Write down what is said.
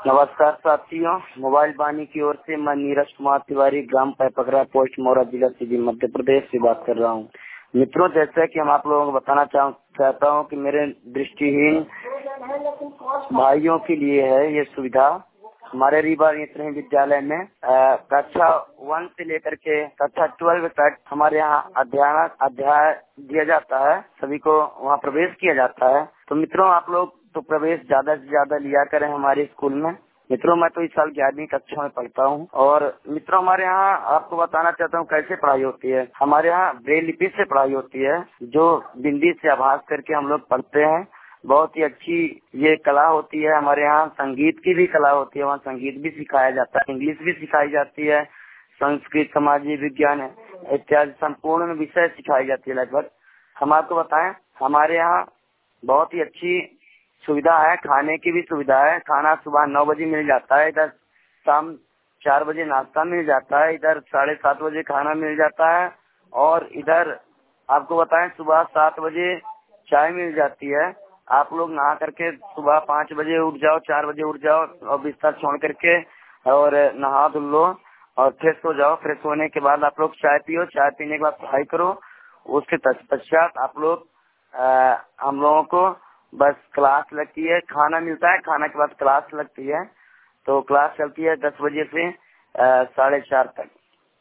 नमस्कार साथियों, मोबाइल वाणी की ओर से मैं नीरज कुमार तिवारी, ग्राम पैपकरा, पोस्ट मोरा, जिला सीधी, मध्य प्रदेश से बात कर रहा हूँ। मित्रों, जैसा कि हम आप लोगों को बताना चाहता हूँ कि मेरे दृष्टिहीन भाइयों के लिए है ये सुविधा। हमारे रीवा नेत्रहीन विद्यालय में कक्षा 1 से लेकर के कक्षा 12 तक हमारे यहाँ अध्याय दिया जाता है। सभी को वहाँ प्रवेश किया जाता है। तो मित्रों, आप लोग तो प्रवेश ज्यादा से ज्यादा लिया करें हमारे स्कूल में। मित्रों, मैं तो इस साल 11वीं कक्षा में पढ़ता हूँ। और मित्रों, हमारे यहाँ आपको बताना चाहता हूँ कैसे पढ़ाई होती है। हमारे यहाँ ब्रेल लिपि से पढ़ाई होती है, जो बिंदी से आभास करके हम लोग पढ़ते हैं। बहुत ही अच्छी ये कला होती है। हमारे यहाँ संगीत की भी कला होती है, वहाँ संगीत भी सिखाया जाता है, इंग्लिश भी सिखाई जाती है, संस्कृत, सामाजिक विज्ञान इत्यादि संपूर्ण विषय सिखाई जाती है लगभग। हम आपको बताएं, हमारे यहाँ बहुत ही अच्छी सुविधा है, खाने की भी सुविधा है। खाना सुबह 9 बजे मिल जाता है, इधर शाम 4 बजे नाश्ता मिल जाता है, इधर 7:30 बजे खाना मिल जाता है। और इधर आपको बताएं, सुबह 7 बजे चाय मिल जाती है। आप लोग नहा करके सुबह 5 बजे उठ जाओ, 4 बजे उठ जाओ और बिस्तर छोड़ करके और नहा धुल लो और फ्रेश हो जाओ। फ्रेश होने के बाद आप लोग चाय पियो, चाय पीने के बाद पढ़ाई करो। उसके पश्चात आप लोग हम लोगों को बस क्लास लगती है, खाना मिलता है, खाना के बाद क्लास लगती है। तो क्लास चलती है 10 बजे से 4:30 तक।